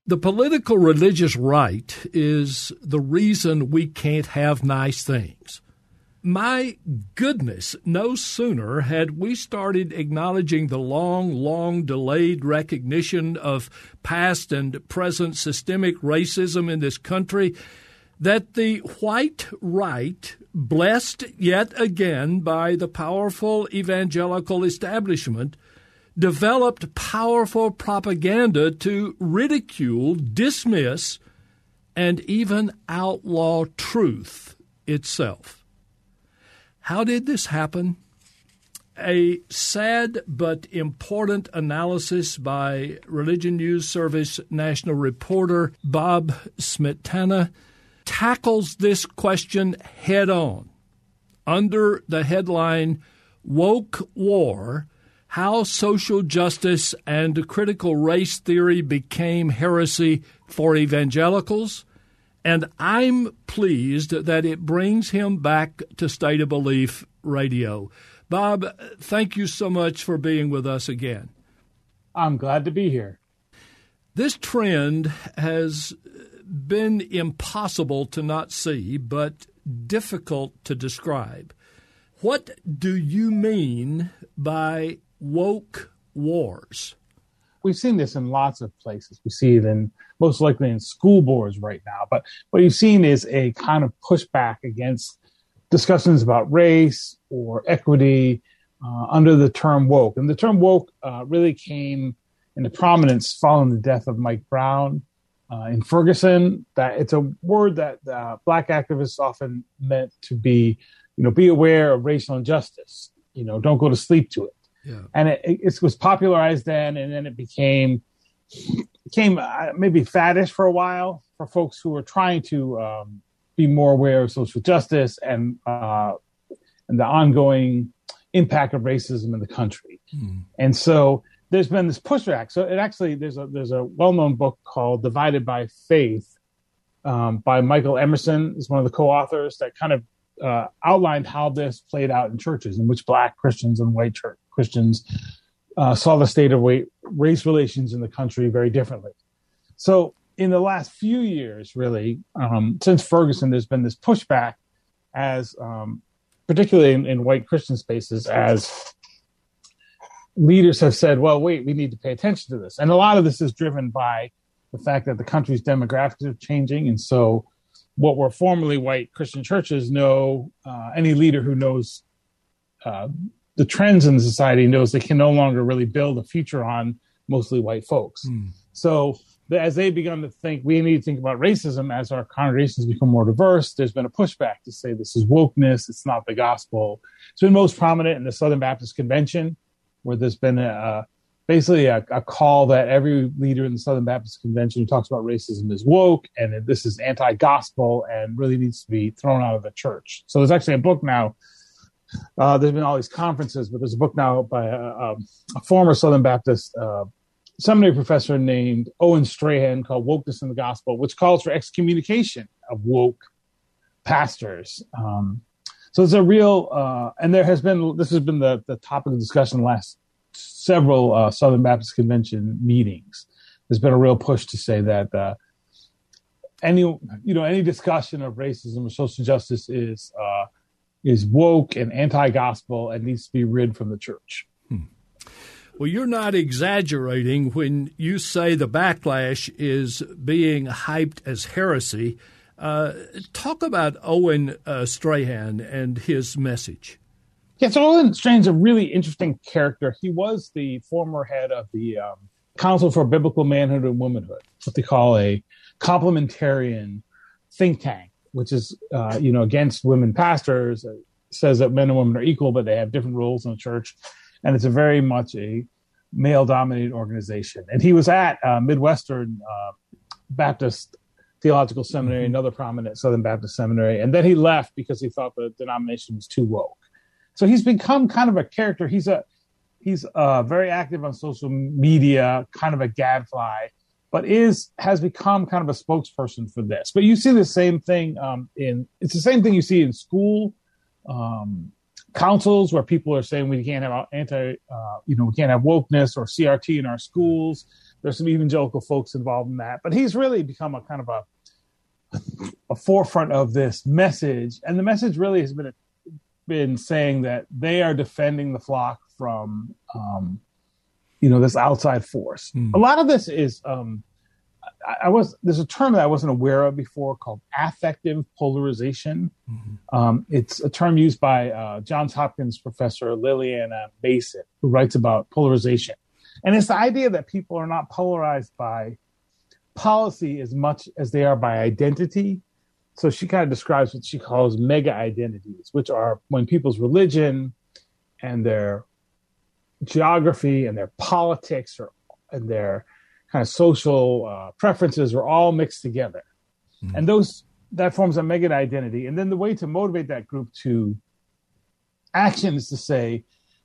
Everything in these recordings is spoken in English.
The political religious right is the reason we can't have nice things. My goodness, no sooner had we started acknowledging the long delayed recognition of past and present systemic racism in this country that the white right, blessed yet again by the powerful evangelical establishment, developed powerful propaganda to ridicule, dismiss, and even outlaw truth itself. How did this happen? A sad but important analysis by Religion News Service national reporter Bob Smietana tackles this question head-on under the headline, Woke War, How Social Justice and Critical Race Theory Became Heresy for Evangelicals, and I'm pleased that it brings him back to State of Belief Radio. Bob, thank you so much for being with us again. I'm glad to be here. This trend has been impossible to not see, but difficult to describe. What do you mean by woke wars? We've seen this in lots of places. We see it most likely in school boards right now. But what you've seen is a kind of pushback against discussions about race or equity under the term woke. And the term woke really came into prominence following the death of Mike Brown in Ferguson. That it's a word that Black activists often meant to be, be aware of racial injustice. Don't go to sleep to it. Yeah. And it was popularized then, and then it became maybe faddish for a while for folks who were trying to be more aware of social justice and the ongoing impact of racism in the country. And so there's been this pushback. So there's a well-known book called Divided by Faith by Michael Emerson, is one of the co-authors, that kind of outlined how this played out in churches, in which Black Christians and white church Christians saw the state of race relations in the country very differently. So in the last few years, really, since Ferguson, there's been this pushback as particularly in white Christian spaces, as leaders have said, well, wait, we need to pay attention to this. And a lot of this is driven by the fact that the country's demographics are changing. And so what were formerly white Christian churches know, any leader who knows the trends in society knows they can no longer really build a future on mostly white folks. So as they begun to think, we need to think about racism as our congregations become more diverse, there's been a pushback to say this is wokeness, it's not the gospel. It's been most prominent in the Southern Baptist Convention, where there's been basically a call that every leader in the Southern Baptist Convention who talks about racism is woke, and that this is anti-gospel and really needs to be thrown out of the church. So there's actually a book now. There's been all these conferences, but there's a book now by a former Southern Baptist seminary professor named Owen Strahan called Wokeness in the Gospel, which calls for excommunication of woke pastors. So it's a real, and this has been the topic of discussion in the last several Southern Baptist Convention meetings. There's been a real push to say that any discussion of racism or social justice is woke and anti-gospel and needs to be rid from the church. Well, you're not exaggerating when you say the backlash is being hyped as heresy. Talk about Owen Strahan and his message. Yeah, so Owen Strahan's a really interesting character. He was the former head of the Council for Biblical Manhood and Womanhood, what they call a complementarian think tank, which is, against women pastors. It says that men and women are equal, but they have different roles in the church. And it's a very much a male-dominated organization. And he was at Midwestern Baptist Theological Seminary, another prominent Southern Baptist seminary. And then he left because he thought the denomination was too woke. So he's become kind of a character. He's very active on social media, kind of a gadfly, but has become kind of a spokesperson for this. But you see the same thing it's the same thing you see in school councils, where people are saying we can't have we can't have wokeness or CRT in our schools. There's some evangelical folks involved in that, but he's really become a kind of a forefront of this message. And the message really has been saying that they are defending the flock from, this outside force. A lot of this is, there's a term that I wasn't aware of before called affective polarization. It's a term used by Johns Hopkins professor Liliana Mason, who writes about polarization. And it's the idea that people are not polarized by policy as much as they are by identity. So she kind of describes what she calls mega identities, which are when people's religion and their geography and their politics and their kind of social preferences are all mixed together. And that forms a mega identity. And then the way to motivate that group to action is to say,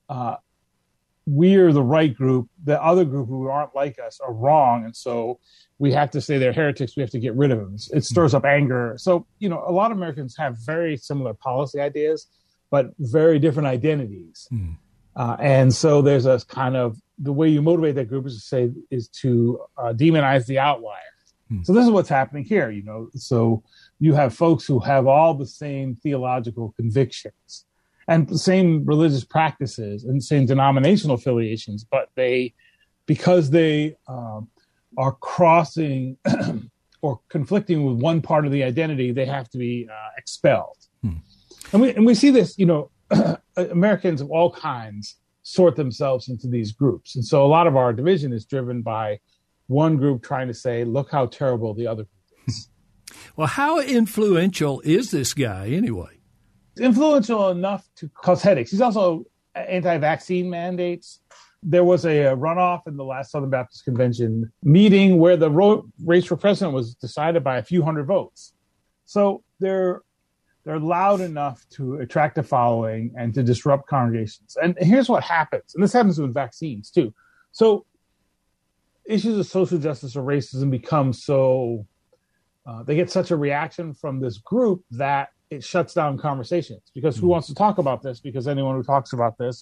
we're the right group. The other group who aren't like us are wrong. And so we have to say they're heretics. We have to get rid of them. It stirs up anger. So, a lot of Americans have very similar policy ideas, but very different identities. And so there's a kind of, the way you motivate that group is to demonize the outliers. So this is what's happening here, So you have folks who have all the same theological convictions and the same religious practices and same denominational affiliations, but because they are crossing or conflicting with one part of the identity, they have to be expelled. And we see this, Americans of all kinds sort themselves into these groups. And so a lot of our division is driven by one group trying to say, look how terrible the other group is. Well, how influential is this guy anyway? Influential enough to cause headaches. He's also anti-vaccine mandates. There was a runoff in the last Southern Baptist Convention meeting where the race for president was decided by a few hundred votes. So they're loud enough to attract a following and to disrupt congregations. And here's what happens. And this happens with vaccines too. So issues of social justice or racism become they get such a reaction from this group that it shuts down conversations, because who wants to talk about this? Because anyone who talks about this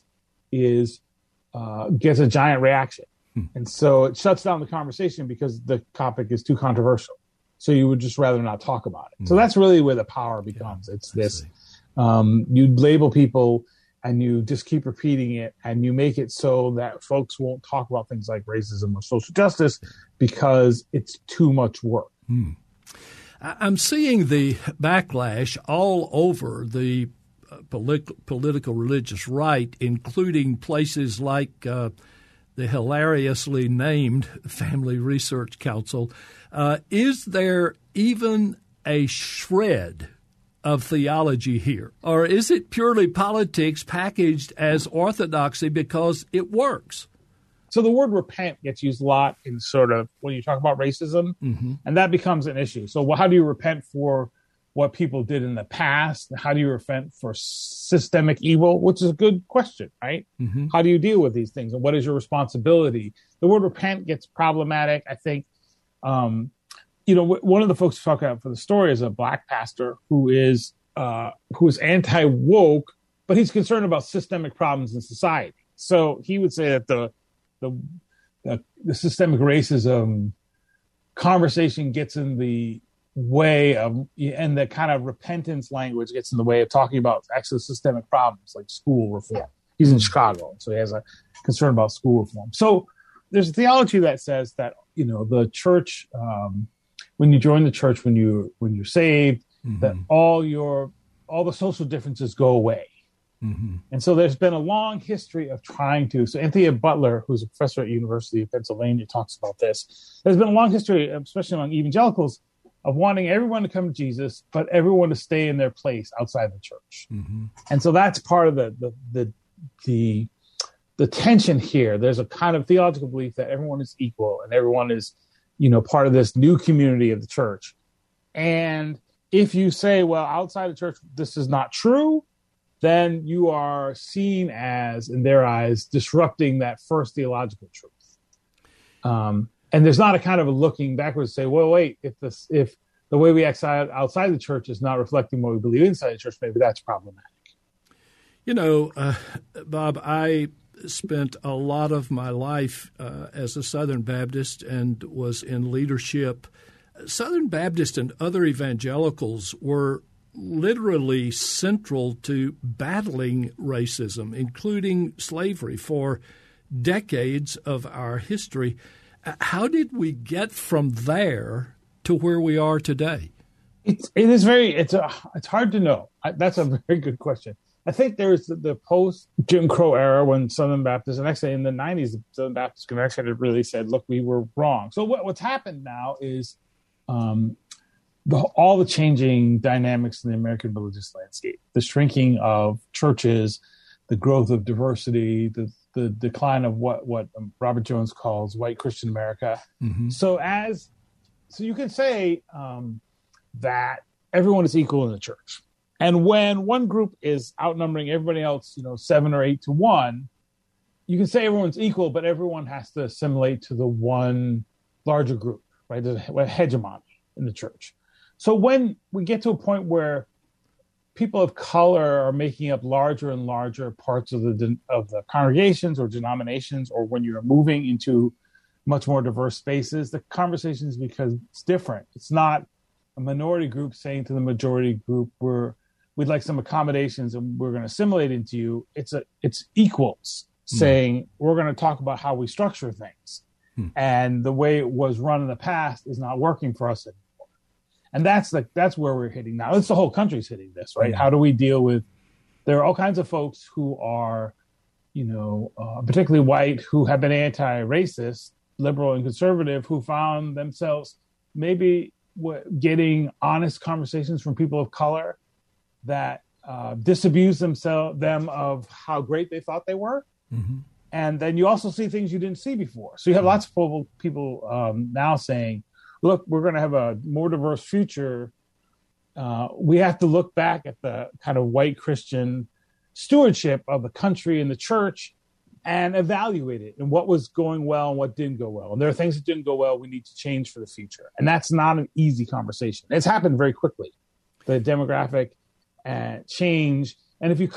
gets a giant reaction. And so it shuts down the conversation because the topic is too controversial. So you would just rather not talk about it. So that's really where the power becomes. It's this, you label people and you just keep repeating it, and you make it so that folks won't talk about things like racism or social justice because it's too much work. I'm seeing the backlash all over the political religious right, including places like the hilariously named Family Research Council. Is there even a shred of theology here? Or is it purely politics packaged as orthodoxy because it works? So the word repent gets used a lot in sort of when you talk about racism, and that becomes an issue. So how do you repent for what people did in the past? How do you repent for systemic evil? Which is a good question, right? How do you deal with these things? And what is your responsibility? The word repent gets problematic. I think, one of the folks who talk out for the story is a black pastor who is anti-woke, but he's concerned about systemic problems in society. So he would say that the systemic racism conversation gets in the way of, and the kind of repentance language gets in the way of talking about actual systemic problems like school reform. He's in Chicago, so he has a concern about school reform. So there's a theology that says that, the church, when you join the church, when you're saved, that all the social differences go away. And so there's been a long history of trying to. So Anthea Butler, who's a professor at University of Pennsylvania, talks about this. There's been a long history, especially among evangelicals, of wanting everyone to come to Jesus, but everyone to stay in their place outside the church. And so that's part of the tension here. There's a kind of theological belief that everyone is equal and everyone is, part of this new community of the church. And if you say, well, outside the church, this is not true, then you are seen as, in their eyes, disrupting that first theological truth. And there's not a kind of a looking backwards to say, well, wait, if the way we act outside the church is not reflecting what we believe inside the church, maybe that's problematic. Bob, I spent a lot of my life as a Southern Baptist and was in leadership. Southern Baptists and other evangelicals were literally central to battling racism, including slavery, for decades of our history. How did we get from there to where we are today? It's hard to know. That's a very good question. I think there's the post Jim Crow era when Southern Baptists, and actually in the 90s, the Southern Baptist Convention had really said, look, we were wrong. So what's happened now is all the changing dynamics in the American religious landscape, the shrinking of churches, the growth of diversity, the decline of what Robert Jones calls white Christian America. Mm-hmm. So you could say that everyone is equal in the church. And when one group is outnumbering everybody else, 7 or 8 to 1, you can say everyone's equal, but everyone has to assimilate to the one larger group, right? There's a hegemony in the church. So when we get to a point where people of color are making up larger and larger parts of the congregations or denominations, or when you're moving into much more diverse spaces, the conversation is because it's different. It's not a minority group saying to the majority group, we'd like some accommodations and we're going to assimilate into you. It's equals saying we're going to talk about how we structure things. And the way it was run in the past is not working for us anymore. And that's where we're hitting now. It's the whole country's hitting this, right? How do we deal with, there are all kinds of folks who are, particularly white, who have been anti-racist, liberal and conservative, who found themselves maybe getting honest conversations from people of color that disabuse them of how great they thought they were. Mm-hmm. And then you also see things you didn't see before. So you have lots of people now saying, look, we're going to have a more diverse future. We have to look back at the kind of white Christian stewardship of the country and the church and evaluate it and what was going well and what didn't go well. And there are things that didn't go well we need to change for the future. And that's not an easy conversation. It's happened very quickly, the demographic change. And if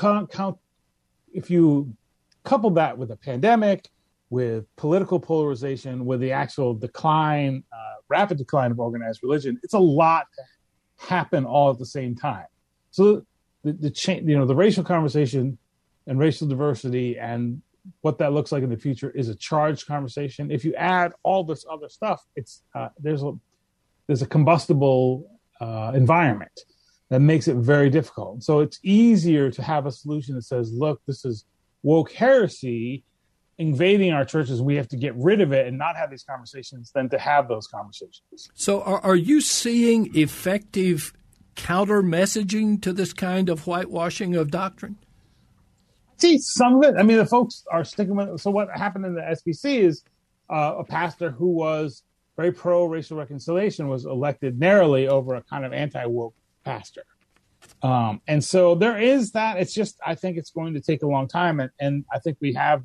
you couple that with a pandemic, with political polarization, with the actual decline, rapid decline of organized religion, it's a lot to happen all at the same time. So the racial conversation and racial diversity and what that looks like in the future is a charged conversation. If you add all this other stuff, it's there's a combustible environment that makes it very difficult. So it's easier to have a solution that says, look, this is woke heresy invading our churches, and we have to get rid of it and not have these conversations than to have those conversations. So are you seeing effective counter messaging to this kind of whitewashing of doctrine? See, some of it. I mean, the folks are sticking with it. So what happened in the SBC is a pastor who was very pro-racial reconciliation was elected narrowly over a kind of anti-woke pastor. And so there is that. It's just, I think it's going to take a long time. And I think you have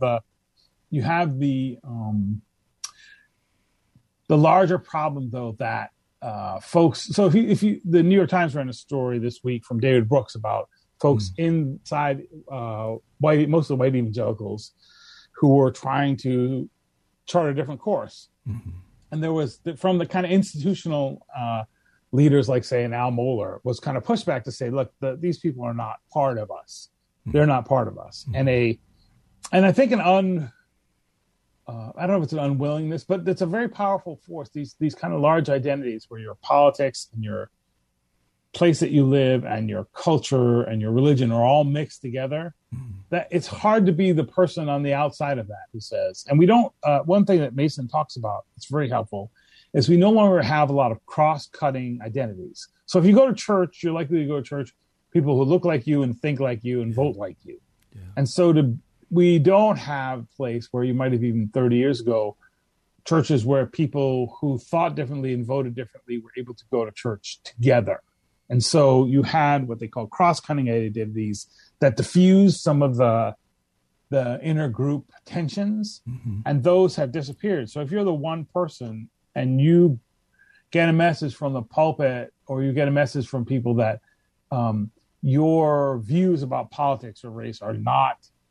the larger problem, though, that folks. So if you, the New York Times ran a story this week from David Brooks about folks inside mostly white evangelicals who were trying to chart a different course. Mm-hmm. And there was, from the kind of institutional leaders like, say, an Al Mohler, was kind of pushback to say, look, these people are not part of us. Mm-hmm. They're not part of us. Mm-hmm. And I think I don't know if it's an unwillingness, but it's a very powerful force. These kind of large identities where your politics and your place that you live and your culture and your religion are all mixed together, that it's hard to be the person on the outside of that who says, and we don't, one thing that Mason talks about, it's very helpful, is we no longer have a lot of cross-cutting identities. So if you go to church, you're likely to go to church, people who look like you and think like you and vote like you. Yeah. And so we don't have a place where you might have even 30 years ago, churches where people who thought differently and voted differently were able to go to church together. And so you had what they call cross-cutting identities that diffuse some of the inner group tensions, and those have disappeared. So if you're the one person and you get a message from the pulpit, or you get a message from people that your views about politics or race are not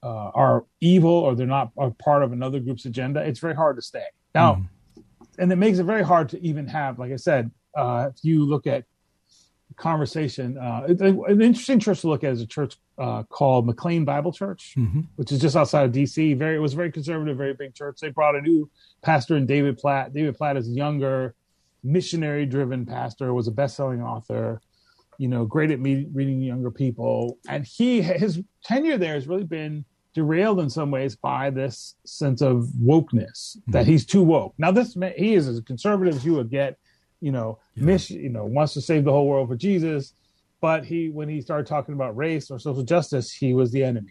are evil or they're not a part of another group's agenda, it's very hard to stay. Now, and it makes it very hard to even have, like I said, if you look at conversation, an interesting church to look at is a church called McLean Bible Church, which is just outside of D.C. It was a very conservative, very big church. They brought a new pastor in David Platt. David Platt is a younger, missionary-driven pastor, was a best-selling author, great at reading younger people. And his tenure there has really been derailed in some ways by this sense of wokeness, that he's too woke. Now, he is as conservative as you would get, wants to save the whole world for Jesus. But when he started talking about race or social justice, he was the enemy.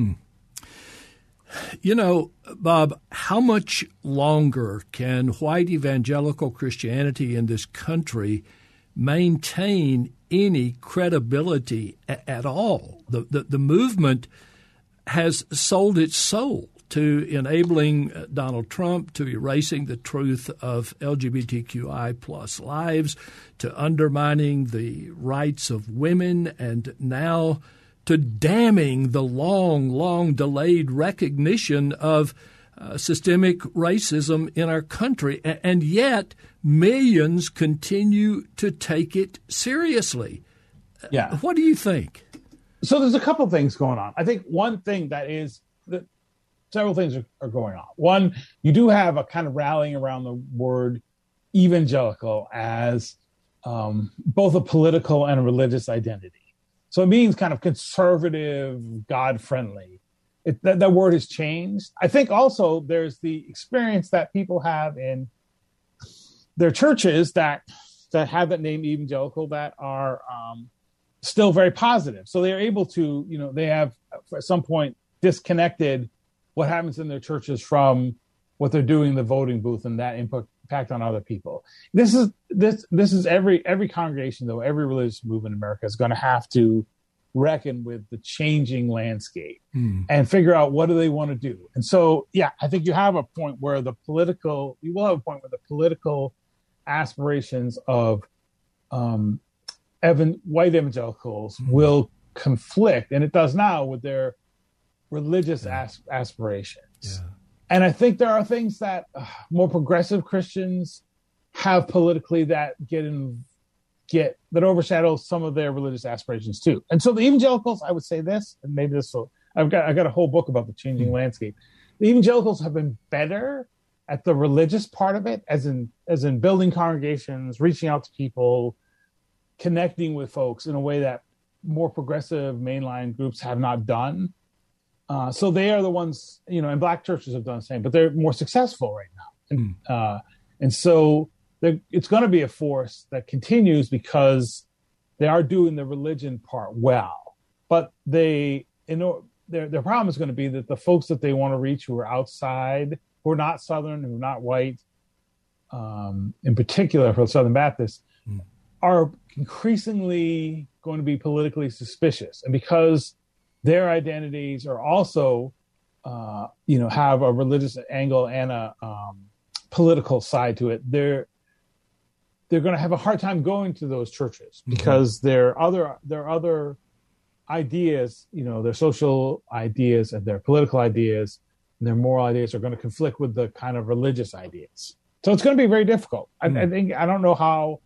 Bob, how much longer can white evangelical Christianity in this country maintain any credibility at all? The movement has sold its soul to enabling Donald Trump, to erasing the truth of LGBTQI plus lives, to undermining the rights of women, and now to damning the long delayed recognition of systemic racism in our country. And yet millions continue to take it seriously. Yeah. What do you think? So there's a couple things going on. I think one thing that several things are going on. One, you do have a kind of rallying around the word evangelical as both a political and a religious identity. So it means kind of conservative, God-friendly. That word has changed. I think also there's the experience that people have in their churches that have that name evangelical that are still very positive. So they're able to, they have at some point disconnected what happens in their churches from what they're doing in the voting booth and that impact on other people. This is every congregation, though, every religious movement in America is going to have to reckon with the changing landscape and figure out what do they want to do. And so, I think you will have a point where the political aspirations of white evangelicals will conflict, and it does now, with their religious aspirations. Yeah. And I think there are things that more progressive Christians have politically that that overshadow some of their religious aspirations too. And so the evangelicals, I would say this, and maybe I got a whole book about the changing landscape. The evangelicals have been better at the religious part of it, as in building congregations, reaching out to people, connecting with folks in a way that more progressive mainline groups have not done. So they are the ones, and black churches have done the same, but they're more successful right now. And so it's going to be a force that continues because they are doing the religion part well. But their problem is going to be that the folks that they want to reach who are outside, who are not Southern, who are not white, in particular for the Southern Baptists, are increasingly going to be politically suspicious. And because their identities are also, have a religious angle and a political side to it, they're going to have a hard time going to those churches because their other ideas, their social ideas and their political ideas and their moral ideas are going to conflict with the kind of religious ideas. So it's going to be very difficult. I don't know how.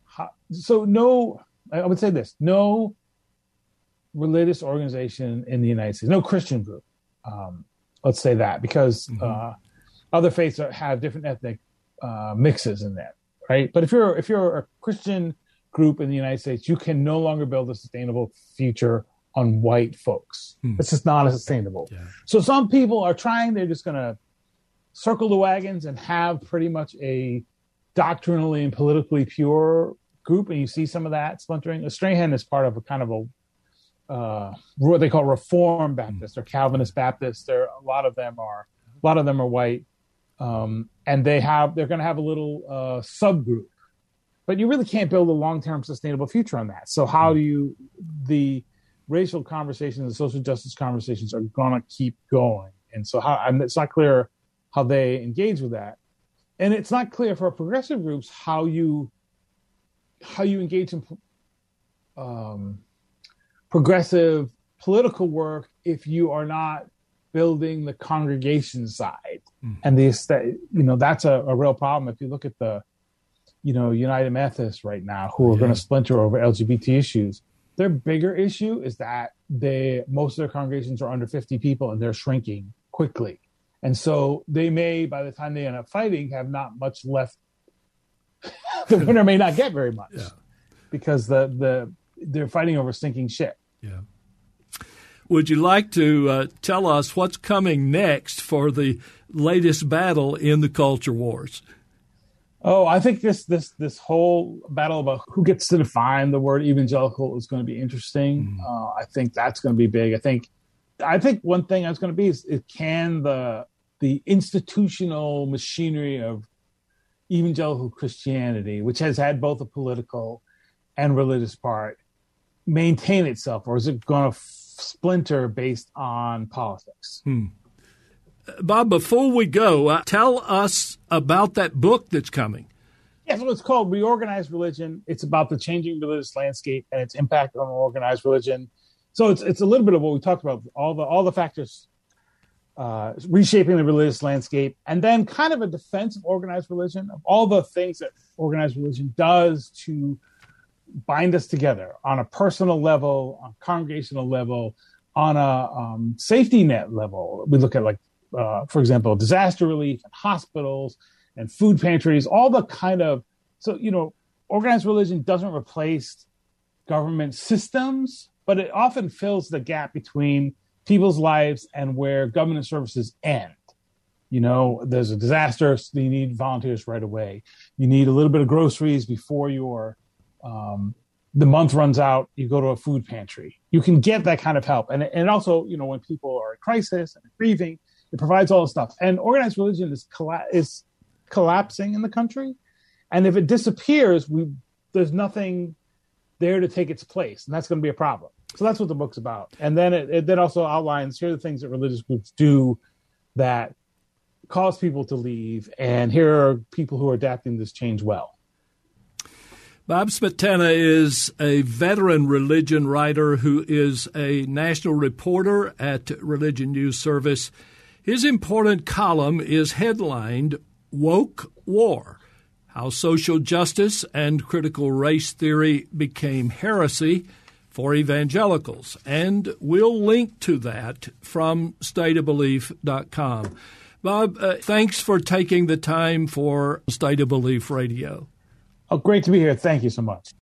I would say this: no religious organization in the United States, no Christian group. Let's say that, because other faiths have different ethnic mixes in that, right? But if you're a Christian group in the United States, you can no longer build a sustainable future on white folks. It's just not as sustainable. Yeah. So some people are trying; they're just going to circle the wagons and have pretty much a doctrinally and politically pure group, and you see some of that splintering. Strahan is part of a kind of what they call Reformed Baptists or Calvinist Baptists. A lot of them are white, and they're going to have a little subgroup. But you really can't build a long-term sustainable future on that. So how do the racial conversations, the social justice conversations are going to keep going? And so it's not clear how they engage with that, and it's not clear for progressive groups how you engage in progressive political work if you are not building the congregation side. And that's a real problem. If you look at the, United Methodists right now, who are going to splinter over LGBT issues, their bigger issue is that most of their congregations are under 50 people and they're shrinking quickly. And so they may, by the time they end up fighting, have not much left. The winner may not get very much because they're fighting over sinking ship. Yeah. Would you like to tell us what's coming next for the latest battle in the culture wars? Oh, I think this whole battle about who gets to define the word evangelical is going to be interesting. I think that's going to be big. I think one thing that's going to be is can the institutional machinery of evangelical Christianity, which has had both a political and religious part, maintain itself, or is it going to splinter based on politics? Bob, before we go, tell us about that book that's coming. Yeah, so it's called Reorganized Religion. It's about the changing religious landscape and its impact on organized religion. So it's a little bit of what we talked about, all the factors reshaping the religious landscape, and then kind of a defense of organized religion, of all the things that organized religion does to bind us together on a personal level, on a congregational level, on a safety net level. We look at, for example, disaster relief and hospitals and food pantries, all the kind of, organized religion doesn't replace government systems, but it often fills the gap between people's lives and where government services end. There's a disaster, so you need volunteers right away. You need a little bit of groceries before the month runs out, you go to a food pantry. You can get that kind of help. And also, when people are in crisis and grieving, it provides all this stuff. And organized religion is collapsing in the country. And if it disappears, there's nothing there to take its place. And that's going to be a problem. So that's what the book's about. And then it then also outlines, here are the things that religious groups do that cause people to leave. And here are people who are adapting this change well. Bob Smetana is a veteran religion writer who is a national reporter at Religion News Service. His important column is headlined Woke War: How Social Justice and Critical Race Theory Became Heresy for Evangelicals. And we'll link to that from stateofbelief.com. Bob, thanks for taking the time for State of Belief Radio. Oh, great to be here. Thank you so much.